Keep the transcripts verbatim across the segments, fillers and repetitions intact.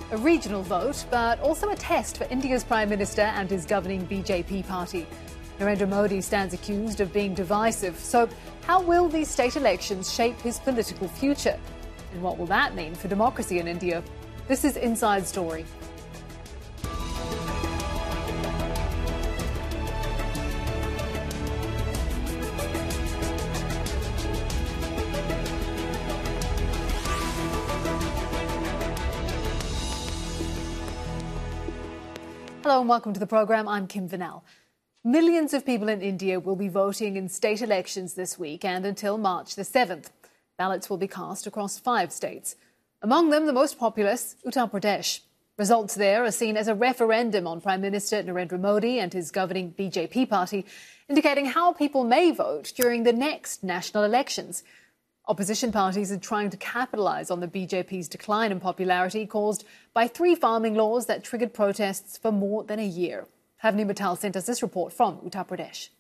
A regional vote, but also a test for India's Prime Minister and his governing B J P party. Narendra Modi stands accused of being divisive. So how will these state elections shape his political future? And what will that mean for democracy in India? This is Inside Story. Hello and welcome to the programme. I'm Kim Vanel. Millions of people in India will be voting in state elections this week and until March the seventh. Ballots will be cast across five states. Among them, the most populous, Uttar Pradesh. Results there are seen as a referendum on Prime Minister Narendra Modi and his governing B J P party, indicating how people may vote during the next national elections. Opposition parties are trying to capitalise on the B J P's decline in popularity caused by three farming laws that triggered protests for more than a year. Pavni Mittal sent us this report from Uttar Pradesh.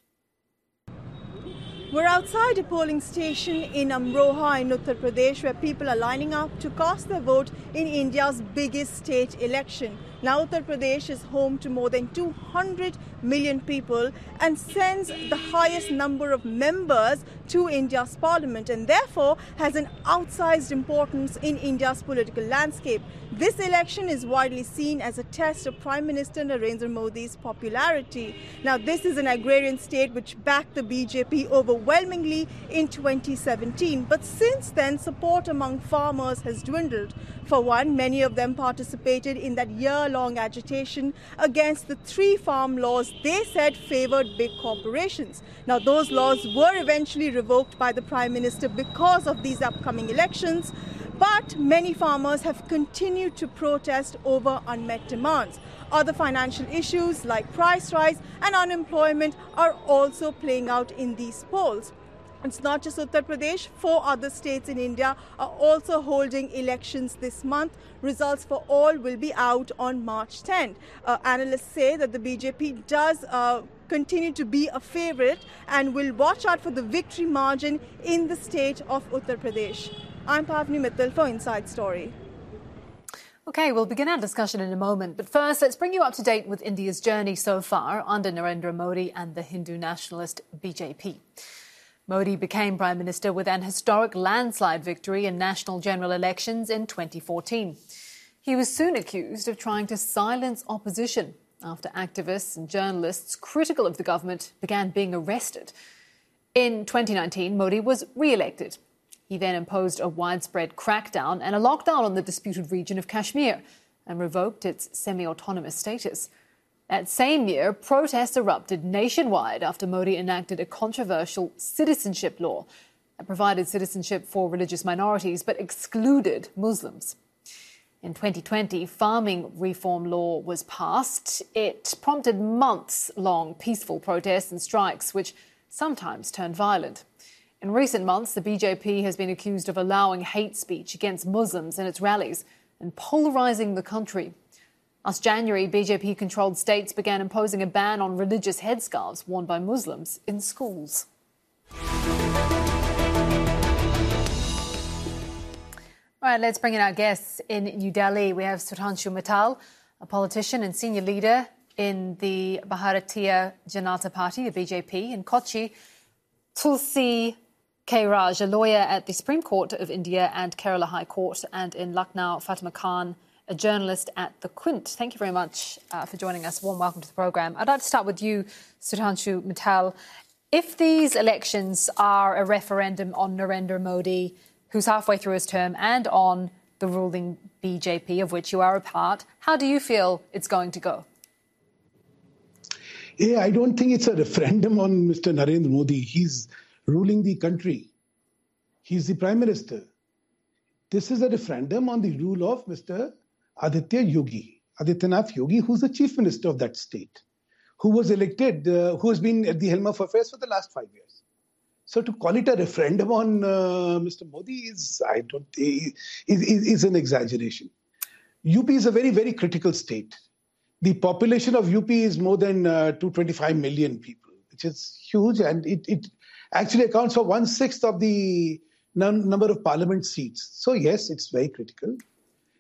We're outside a polling station in Amroha in Uttar Pradesh where people are lining up to cast their vote in India's biggest state election. Now, Uttar Pradesh is home to more than two hundred million people and sends the highest number of members to India's parliament and therefore has an outsized importance in India's political landscape. This election is widely seen as a test of Prime Minister Narendra Modi's popularity. Now, this is an agrarian state which backed the B J P overwhelmingly in twenty seventeen. But since then, support among farmers has dwindled. For one, many of them participated in that year-long agitation against the three farm laws they said favoured big corporations. Now, those laws were eventually revoked by the Prime Minister because of these upcoming elections. But many farmers have continued to protest over unmet demands. Other financial issues like price rise and unemployment are also playing out in these polls. It's not just Uttar Pradesh. Four other states in India are also holding elections this month. Results for all will be out on March tenth. Uh, analysts say that the B J P does uh, continue to be a favourite and will watch out for the victory margin in the state of Uttar Pradesh. I'm Pavni Mittal for Inside Story. OK, we'll begin our discussion in a moment. But first, let's bring you up to date with India's journey so far under Narendra Modi and the Hindu nationalist B J P. Modi became Prime Minister with an historic landslide victory in national general elections in twenty fourteen. He was soon accused of trying to silence opposition after activists and journalists critical of the government began being arrested. In twenty nineteen, Modi was re-elected. He then imposed a widespread crackdown and a lockdown on the disputed region of Kashmir and revoked its semi-autonomous status. That same year, protests erupted nationwide after Modi enacted a controversial citizenship law that provided citizenship for religious minorities but excluded Muslims. In twenty twenty, farming reform law was passed. It prompted months-long peaceful protests and strikes, which sometimes turned violent. In recent months, the B J P has been accused of allowing hate speech against Muslims in its rallies and polarising the country. Last January, B J P-controlled states began imposing a ban on religious headscarves worn by Muslims in schools. All right, let's bring in our guests in New Delhi. We have Sudhanshu Mittal, a politician and senior leader in the Bharatiya Janata Party, the B J P. In Kochi, Tulsi K. Raj, a lawyer at the Supreme Court of India and Kerala High Court. And in Lucknow, Fatima Khan, a journalist at The Quint. Thank you very much uh, for joining us. Warm welcome to the programme. I'd like to start with you, Sudhanshu Mittal. If these elections are a referendum on Narendra Modi, who's halfway through his term, and on the ruling B J P, of which you are a part, how do you feel it's going to go? Yeah, I don't think it's a referendum on Mister Narendra Modi. He's ruling the country. He's the Prime Minister. This is a referendum on the rule of Mister Aditya Yogi, Adityanath Yogi, who's the Chief Minister of that state, who was elected, uh, who has been at the helm of affairs for the last five years. So to call it a referendum on uh, Mister Modi is, I don't think, is, is, is an exaggeration. U P is a very, very critical state. The population of U P is more than uh, two hundred twenty-five million people, which is huge, and it, it actually accounts for one-sixth of the num- number of parliament seats. So yes, it's very critical.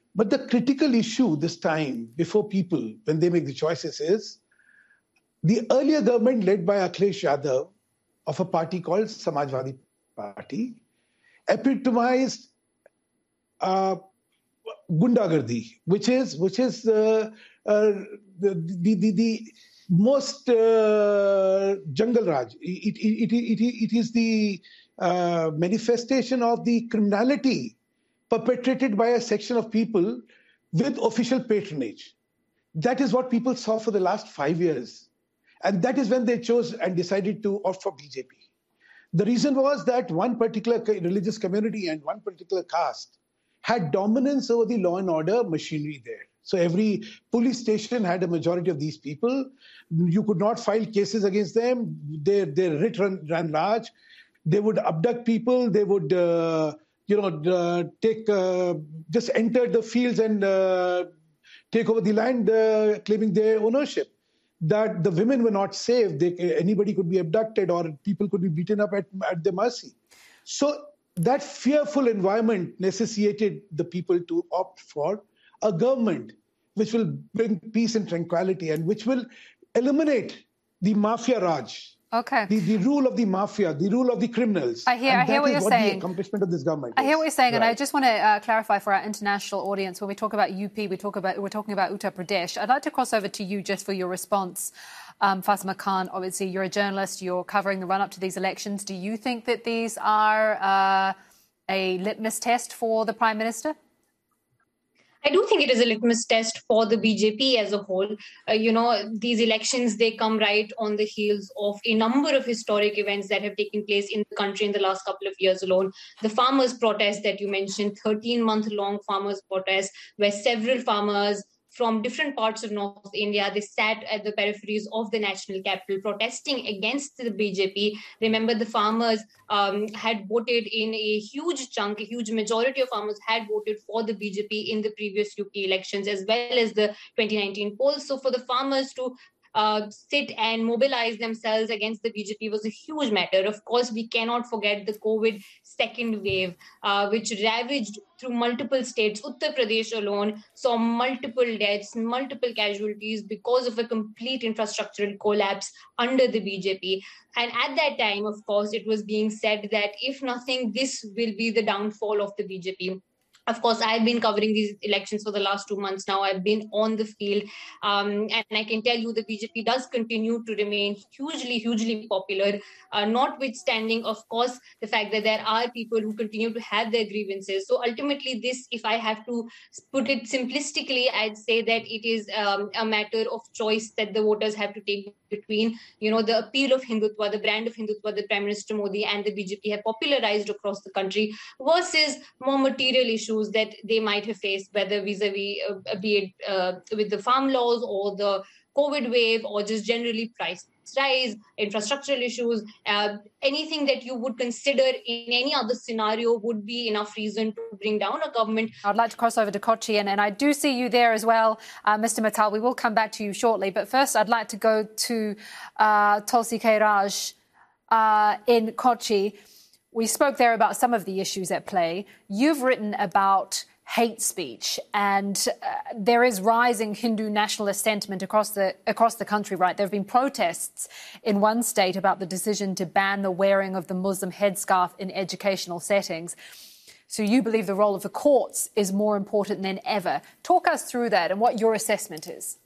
But the critical issue this time, before people, when they make the choices, is the earlier government led by Akhilesh Yadav of a party called Samajwadi Party epitomized uh, gundagardi, which is which is uh, uh, the, the, the, the most uh, jungle raj. It, it, it, it, it is the uh, manifestation of the criminality perpetrated by a section of people with official patronage. That is what people saw for the last five years. And that is when they chose and decided to opt for B J P. The reason was that one particular religious community and one particular caste had dominance over the law and order machinery there. So every police station had a majority of these people. You could not file cases against them. Their, their writ ran, ran large. They would abduct people. They would, uh, you know, uh, take uh, just enter the fields and uh, take over the land, uh, claiming their ownership. That the women were not safe. They, anybody could be abducted or people could be beaten up at, at their mercy. So that fearful environment necessitated the people to opt for a government which will bring peace and tranquility and which will eliminate the mafia raj. Okay. The, the rule of the mafia, the rule of the criminals. I hear, and I hear that what is you're what saying. The accomplishment of this government I hear what you're saying, right. And I just want to uh, clarify for our international audience, when we talk about U P, we talk about, we're talking about Uttar Pradesh. I'd like to cross over to you just for your response. Um, Fatima Khan, obviously you're a journalist, you're covering the run-up to these elections. Do you think that these are uh, a litmus test for the Prime Minister? I do think it is a litmus test for the B J P as a whole. Uh, you know, these elections, they come right on the heels of a number of historic events that have taken place in the country in the last couple of years alone. The farmers' protest that you mentioned, thirteen-month-long farmers' protest, where several farmers from different parts of North India, they sat at the peripheries of the national capital protesting against the B J P. Remember, the farmers um, had voted in a huge chunk, a huge majority of farmers had voted for the B J P in the previous U P elections, as well as the twenty nineteen polls. So for the farmers to Uh, sit and mobilize themselves against the B J P was a huge matter. Of course, we cannot forget the COVID second wave, uh, which ravaged through multiple states. Uttar Pradesh alone saw multiple deaths, multiple casualties because of a complete infrastructural collapse under the B J P. And at that time, of course, it was being said that if nothing, this will be the downfall of the B J P. Of course, I've been covering these elections for the last two months now. I've been on the field. Um, and I can tell you the B J P does continue to remain hugely, hugely popular, uh, notwithstanding, of course, the fact that there are people who continue to have their grievances. So ultimately, this, if I have to put it simplistically, I'd say that it is um, a matter of choice that the voters have to take between, you know, the appeal of Hindutva, the brand of Hindutva that Prime Minister Modi and the B J P have popularized across the country, versus more material issues that they might have faced, whether vis-a-vis, uh, be it uh, with the farm laws or the COVID wave or just generally price rise, infrastructural issues, uh, anything that you would consider in any other scenario would be enough reason to bring down a government. I'd like to cross over to Kochi, and, and I do see you there as well, uh, Mister Mittal. We will come back to you shortly. But first, I'd like to go to uh, Tulsi Khairaj uh, in Kochi. We spoke there about some of the issues at play. You've written about hate speech, and uh, there is rising Hindu nationalist sentiment across the across the country, right? There have been protests in one state about the decision to ban the wearing of the Muslim headscarf in educational settings. So you believe the role of the courts is more important than ever. Talk us through that and what your assessment is.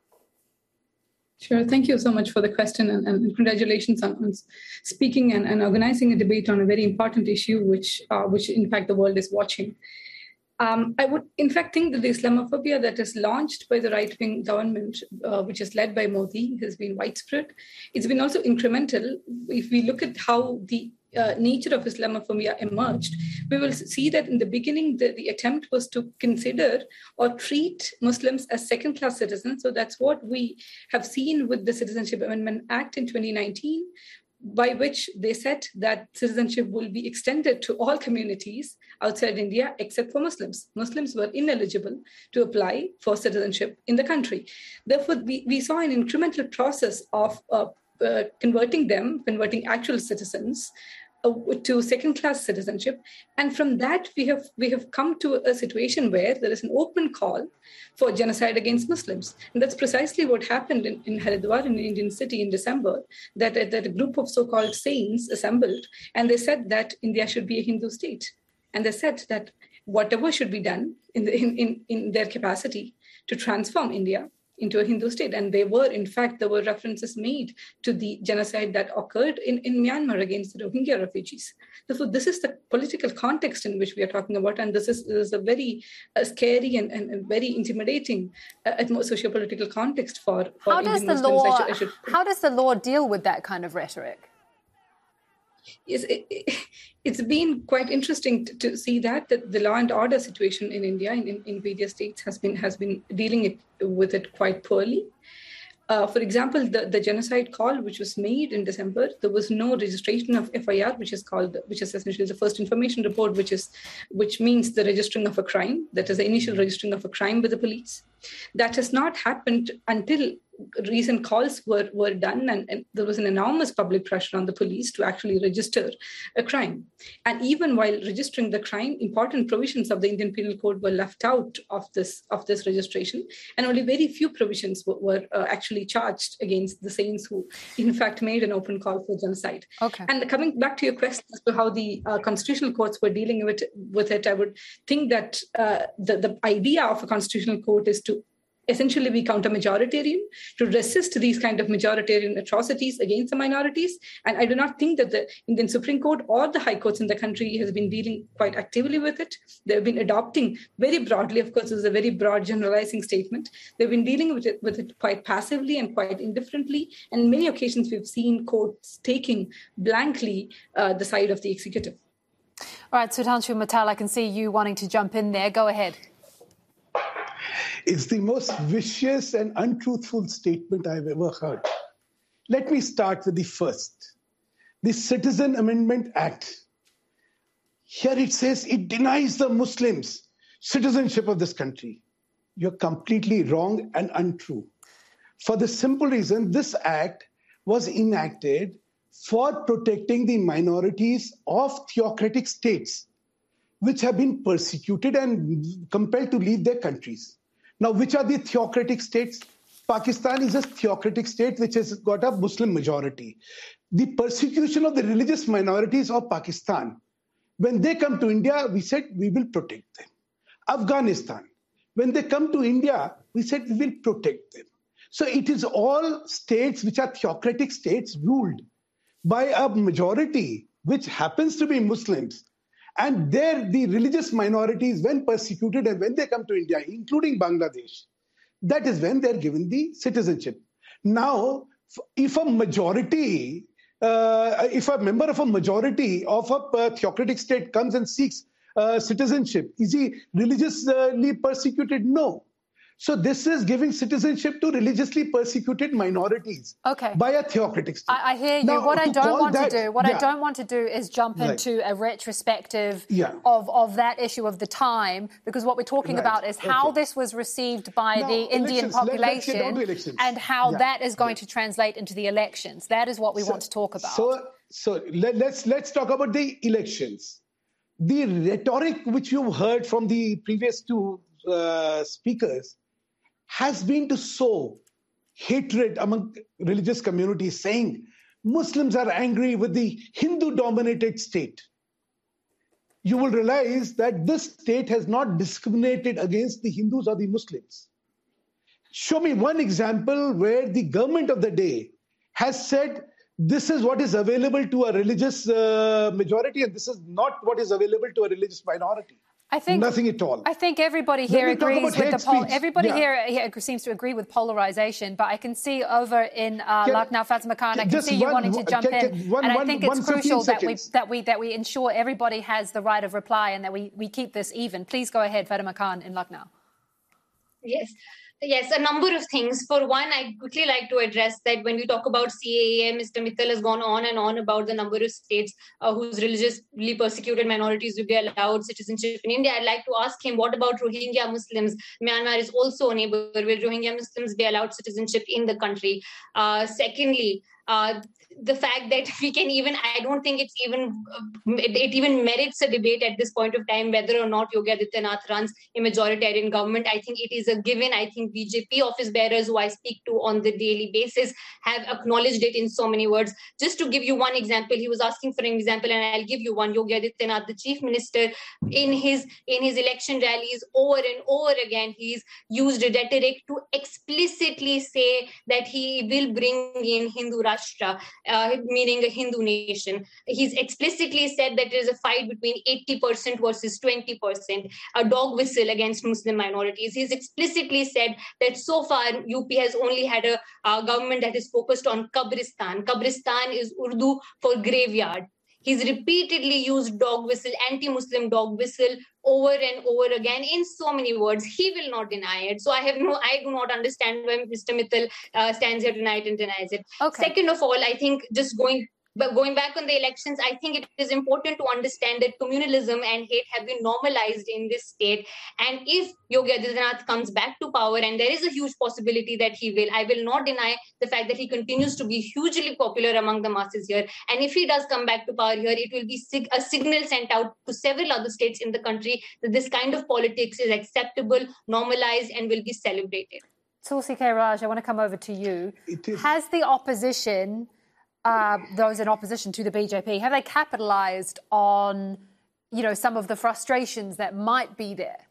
Sure. Thank you so much for the question, and, and congratulations on, on speaking and, and organizing a debate on a very important issue, which, uh, which in fact, the world is watching. Um, I would, in fact, think that the Islamophobia that is launched by the right-wing government, uh, which is led by Modi, has been widespread. It's been also incremental. If we look at how the uh, nature of Islamophobia emerged, we will see that in the beginning, the, the attempt was to consider or treat Muslims as second-class citizens. So that's what we have seen with the Citizenship Amendment Act in twenty nineteen, by which they said that citizenship will be extended to all communities outside India except for Muslims. Muslims were ineligible to apply for citizenship in the country. Therefore, we, we saw an incremental process of uh, uh, converting them, converting actual citizens uh, to second-class citizenship. And from that, we have we have come to a situation where there is an open call for genocide against Muslims. And that's precisely what happened in, in Haridwar, in an Indian city in December, that, that a group of so-called saints assembled, and they said that India should be a Hindu state. And they said that whatever should be done in, the, in, in, in their capacity to transform India into a Hindu state. And they were, in fact, there were references made to the genocide that occurred in, in Myanmar against the Rohingya refugees. So this is the political context in which we are talking about. And this is, this is a very uh, scary and, and, and very intimidating uh, socio-political context for, for how Indian does the Muslims. law, I should, I should... How does the law deal with that kind of rhetoric? Yes, it, it, it's been quite interesting to, to see that, that the law and order situation in India, in, in various states, has been has been dealing it, with it quite poorly. Uh, for example, the, the genocide call, which was made in December, there was no registration of F I R, which is called, which is essentially the first information report, which is, which means the registering of a crime. That is the initial registering of a crime with the police. That has not happened until recent calls were, were done, and, and there was an enormous public pressure on the police to actually register a crime. And even while registering the crime, important provisions of the Indian Penal Code were left out of this of this registration, and only very few provisions were, were uh, actually charged against the saints who, in fact, made an open call for genocide. Okay. And coming back to your question as to how the uh, constitutional courts were dealing with, with it, I would think that uh, the, the idea of a constitutional court is to essentially be counter-majoritarian, to resist these kind of majoritarian atrocities against the minorities. And I do not think that the Indian Supreme Court or the high courts in the country has been dealing quite actively with it. They've been adopting very broadly, of course, this is a very broad generalizing statement. They've been dealing with it, with it quite passively and quite indifferently. And in many occasions, we've seen courts taking blankly uh, the side of the executive. All right, Sudhanshu Mittal, I can see you wanting to jump in there. Go ahead. It's the most vicious and untruthful statement I've ever heard. Let me start with the first. The Citizen Amendment Act. Here it says it denies the Muslims citizenship of this country. You're completely wrong and untrue. For the simple reason, this act was enacted for protecting the minorities of theocratic states, which have been persecuted and compelled to leave their countries. Now, which are the theocratic states? Pakistan is a theocratic state which has got a Muslim majority. The persecution of the religious minorities of Pakistan, when they come to India, we said we will protect them. Afghanistan, when they come to India, we said we will protect them. So it is all states which are theocratic states ruled by a majority which happens to be Muslims. And there, the religious minorities, when persecuted and when they come to India, including Bangladesh, that is when they're given the citizenship. Now, if a majority, uh, if a member of a majority of a theocratic state comes and seeks uh, citizenship, is he religiously persecuted? No. So this is giving citizenship to religiously persecuted minorities okay. by a theocratic state. I, I hear you. Now, what I don't want that, to do, what yeah. I don't want to do is jump right. into a retrospective yeah. of, of that issue of the time, because what we're talking right. about is how okay. this was received by now, the Indian population let, and how yeah. that is going yeah. to translate into the elections. That is what we so, want to talk about. So, so let, let's let's talk about the elections. The rhetoric which you've heard from the previous two uh, speakers has been to sow hatred among religious communities, saying Muslims are angry with the Hindu-dominated state. You will realize that this state has not discriminated against the Hindus or the Muslims. Show me one example where the government of the day has said this is what is available to a religious uh, majority and this is not what is available to a religious minority. I think nothing at all. I think everybody here agrees with the pol- everybody yeah. here, here seems to agree with polarization. But I can see over in uh, can, Lucknow, Fatima Khan, I can see you one, wanting to jump can, in, can, one, and I one, think one, it's crucial that we that we that we ensure everybody has the right of reply and that we we keep this even. Please go ahead, Fatima Khan in Lucknow. Yes. Yes, a number of things. For one, I'd quickly like to address that when we talk about C A A, Mister Mittal has gone on and on about the number of states uh, whose religiously persecuted minorities will be allowed citizenship in India. I'd like to ask him, what about Rohingya Muslims? Myanmar is also a neighbor. Will Rohingya Muslims be allowed citizenship in the country? Uh, secondly, Uh, the fact that we can even, I don't think it's even, it, it even merits a debate at this point of time, whether or not Yogi Adityanath runs a majoritarian government. I think it is a given. I think B J P office bearers who I speak to on the daily basis have acknowledged it in so many words. Just to give you one example, he was asking for an example, and I'll give you one. Yogi Adityanath, the chief minister, in his, in his election rallies over and over again, he's used rhetoric to explicitly say that he will bring in Hindu Rashtra, uh, meaning a Hindu nation. He's explicitly said that there is a fight between eighty percent versus twenty percent, a dog whistle against Muslim minorities. He's explicitly said that so far U P has only had a uh, government that is focused on Kabristan. Kabristan is Urdu for graveyard. He's repeatedly used dog whistle, anti-Muslim dog whistle over and over again in so many words. He will not deny it. So I have no, I do not understand why Mister Mittal uh, stands here tonight and denies it. Okay. Second of all, I think just going But going back on the elections, I think it is important to understand that communalism and hate have been normalized in this state. And if Yogi Adityanath comes back to power, and there is a huge possibility that he will, I will not deny the fact that he continues to be hugely popular among the masses here. And if he does come back to power here, it will be sig- a signal sent out to several other states in the country that this kind of politics is acceptable, normalized, and will be celebrated. Tulsi K. Raj, I want to come over to you. Has the opposition... Uh, those in opposition to the B J P, have they capitalised on, you know, some of the frustrations that might be there?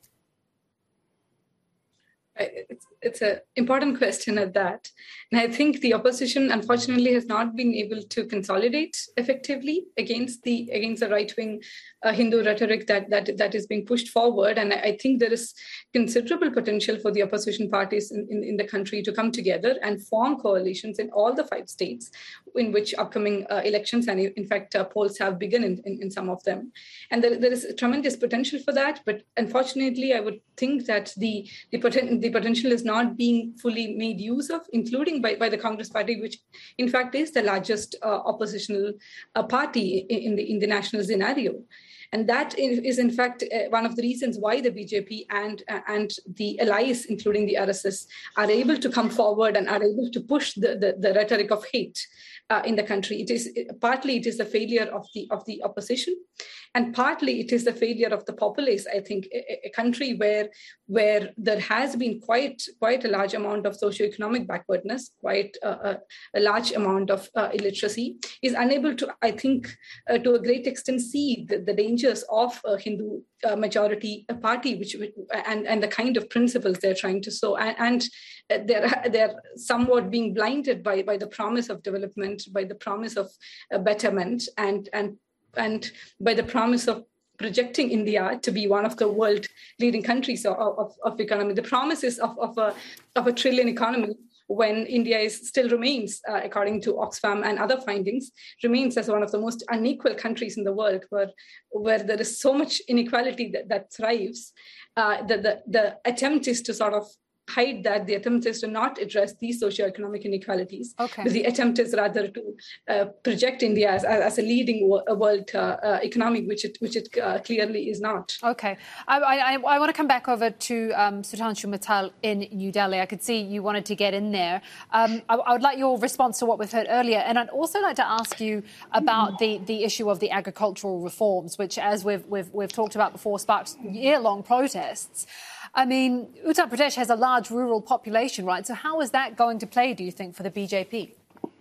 It's, it's an important question at that. And I think the opposition, unfortunately, has not been able to consolidate effectively against the against the right-wing uh, Hindu rhetoric that, that that is being pushed forward. And I, I think there is considerable potential for the opposition parties in, in, in the country to come together and form coalitions in all the five states in which upcoming uh, elections and, in fact, uh, polls have begun in, in, in some of them. And there, there is tremendous potential for that. But unfortunately, I would think that the, the, poten- the potential is not being fully made use of, including by, by the Congress party, which in fact is the largest uh, oppositional uh, party in, in the in the national scenario. And that is, in fact, uh, one of the reasons why the B J P and uh, and the allies, including the R S S, are able to come forward and are able to push the, the, the rhetoric of hate uh, in the country. It is partly it is the failure of the of the opposition, and partly it is the failure of the populace. I think a, a country where where there has been quite quite a large amount of socioeconomic backwardness, quite a, a, a large amount of uh, illiteracy, is unable to, I think, uh, to a great extent, see the, the dangers of a Hindu uh, majority a party, which and and the kind of principles they're trying to sow, and, and they're they're somewhat being blinded by by the promise of development, by the promise of uh, betterment, and and and by the promise of projecting India to be one of the world leading countries of, of, of economy. The promises of, of a of a trillion economy, when India is still remains, uh, according to Oxfam and other findings, remains as one of the most unequal countries in the world, where where there is so much inequality that, that thrives. Uh, the, the the attempt is to sort of hide that. The attempt is to not address these socioeconomic inequalities. Okay. But the attempt is rather to uh, project India as, as a leading world uh, uh, economy, which it which it uh, clearly is not. Okay. I, I, I want to come back over to um, Sudhanshu Mittal in New Delhi. I could see you wanted to get in there. Um, I, I would like your response to what we've heard earlier. And I'd also like to ask you about the, the issue of the agricultural reforms, which, as we've, we've, we've talked about before, sparked year-long protests. I mean, Uttar Pradesh has a large rural population, right? So how is that going to play, do you think, for the B J P?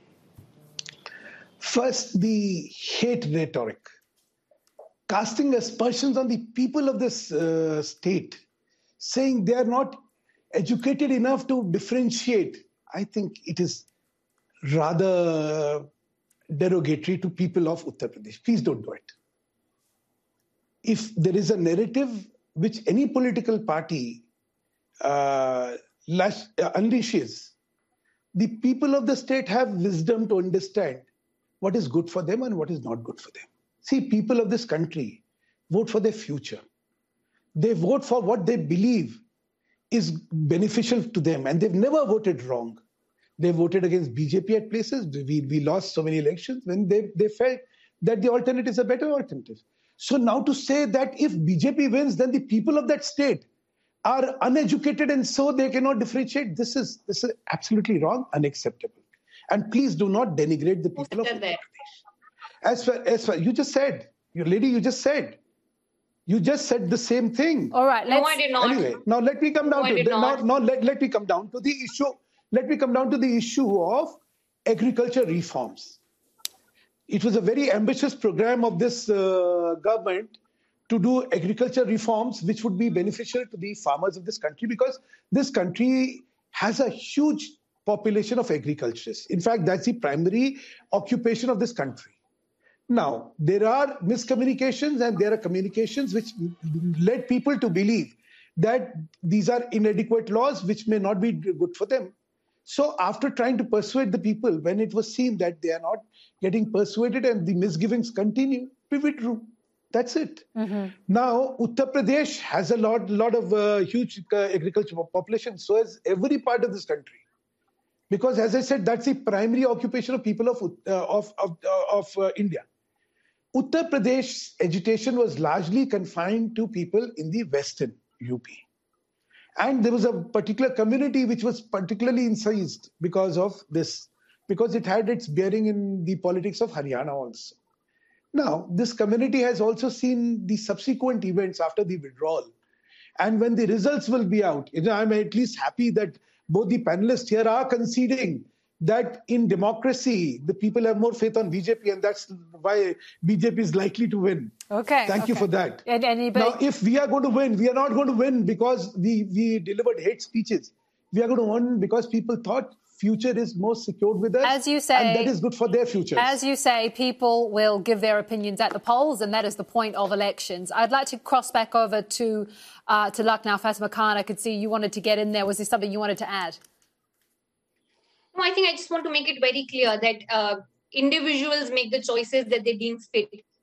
First, the hate rhetoric, casting aspersions on the people of this uh, state, saying they are not educated enough to differentiate. I think it is rather derogatory to people of Uttar Pradesh. Please don't do it. If there is a narrative which any political party uh, lash, uh, unleashes, the people of the state have wisdom to understand what is good for them and what is not good for them. See, people of this country vote for their future. They vote for what they believe is beneficial to them, and they've never voted wrong. They voted against B J P at places. We, we lost so many elections when they, they felt that the alternative is a better alternative. So now to say that if B J P wins, then the people of that state are uneducated and so they cannot differentiate, this is this is absolutely wrong, unacceptable. And please do not denigrate the people of Uttar Pradesh. As far, as far, you just said, you lady, you just said, you just said the same thing. All right. Let's... No, I did not. Anyway, now let me come down no, to the, now, now let, let me come down to the issue. Let me come down to the issue of agriculture reforms. It was a very ambitious program of this uh, government to do agriculture reforms, which would be beneficial to the farmers of this country, because this country has a huge population of agriculturists. In fact, that's the primary occupation of this country. Now, there are miscommunications and there are communications which led people to believe that these are inadequate laws which may not be good for them. So after trying to persuade the people, when it was seen that they are not getting persuaded and the misgivings continue, we withdrew. That's it. Mm-hmm. Now, Uttar Pradesh has a lot, lot of uh, huge uh, agricultural population, so has every part of this country. Because as I said, that's the primary occupation of people of, uh, of, of, uh, of uh, India. Uttar Pradesh's agitation was largely confined to people in the western U P. And there was a particular community which was particularly incised because of this, because it had its bearing in the politics of Haryana also. Now, this community has also seen the subsequent events after the withdrawal. And when the results will be out, you know, I'm at least happy that both the panelists here are conceding that in democracy, the people have more faith on B J P, and that's why B J P is likely to win. Okay. Thank okay. you for that. And anybody... Now, if we are going to win, we are not going to win because we, we delivered hate speeches. We are going to win because people thought future is more secured with us. As you say, and that is good for their futures. As you say, people will give their opinions at the polls, and that is the point of elections. I'd like to cross back over to, uh, to Lucknow. Fatima Khan, I could see you wanted to get in there. Was there something you wanted to add? No, I think I just want to make it very clear that uh, individuals make the choices that they deem fit.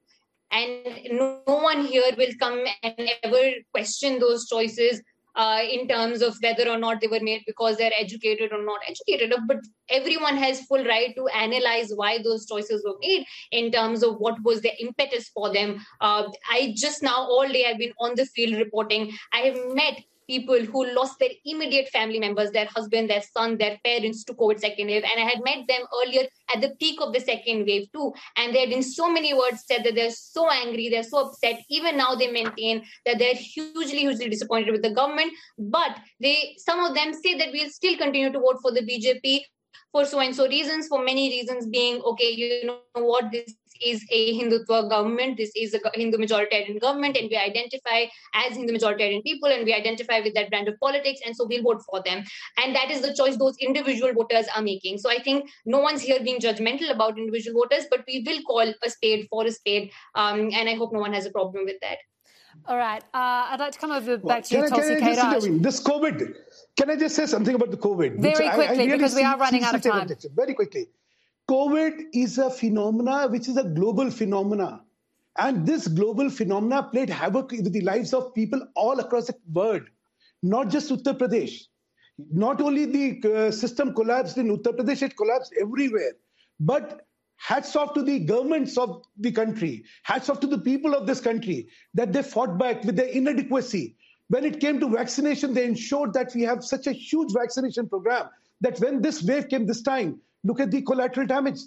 And no, no one here will come and ever question those choices uh, in terms of whether or not they were made because they're educated or not educated. But everyone has full right to analyze why those choices were made in terms of what was the impetus for them. Uh, I just now all day I've been on the field reporting. I have met people who lost their immediate family members, their husband, their son, their parents to COVID second wave. And I had met them earlier at the peak of the second wave too. And they had in so many words said that they're so angry, they're so upset. Even now they maintain that they're hugely, hugely disappointed with the government. But they, some of them say that we'll still continue to vote for the B J P for so and so reasons, for many reasons being, okay, you know what, this is a Hindutva government, this is a Hindu majoritarian government, and we identify as Hindu majoritarian people, and we identify with that brand of politics, and so we'll vote for them. And that is the choice those individual voters are making. So I think no one's here being judgmental about individual voters, but we will call a spade for a spade, um, and I hope no one has a problem with that. All right. Uh, I'd like to come over well, back to you, I, Tulsi Khairaj. This COVID, can I just say something about the COVID? Very quickly, I, I really because we are running out of time. Very quickly. COVID is a phenomena which is a global phenomena. And this global phenomena played havoc with the lives of people all across the world, not just Uttar Pradesh. Not only the uh, system collapsed in Uttar Pradesh, it collapsed everywhere. But hats off to the governments of the country, hats off to the people of this country, that they fought back with their inadequacy. When it came to vaccination, they ensured that we have such a huge vaccination program that when this wave came this time, look at the collateral damage,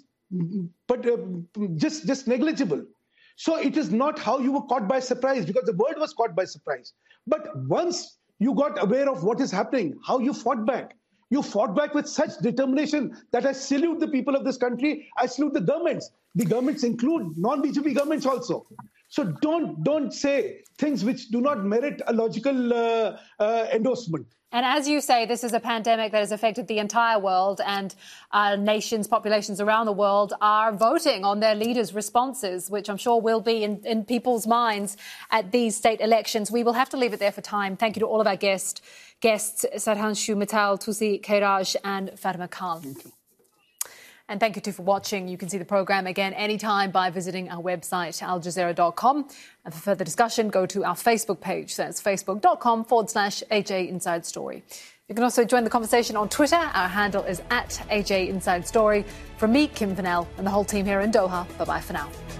but uh, just, just negligible. So it is not how you were caught by surprise, because the world was caught by surprise. But once you got aware of what is happening, how you fought back, you fought back with such determination that I salute the people of this country. I salute the governments. The governments include non-B J P governments also. So don't, don't say things which do not merit a logical uh, uh, endorsement. And as you say, this is a pandemic that has affected the entire world, and uh, nations, populations around the world are voting on their leaders' responses, which I'm sure will be in, in people's minds at these state elections. We will have to leave it there for time. Thank you to all of our guests, guests Sudhanshu Mittal, Tulsi Khairaj and Fatima Khan. Thank you. And thank you too for watching. You can see the programme again anytime by visiting our website, al jazeera dot com. And for further discussion, go to our Facebook page. That's facebook.com forward slash AJ Inside Story. You can also join the conversation on Twitter. Our handle is at A J Inside Story. From me, Kim Vanel, and the whole team here in Doha, bye-bye for now.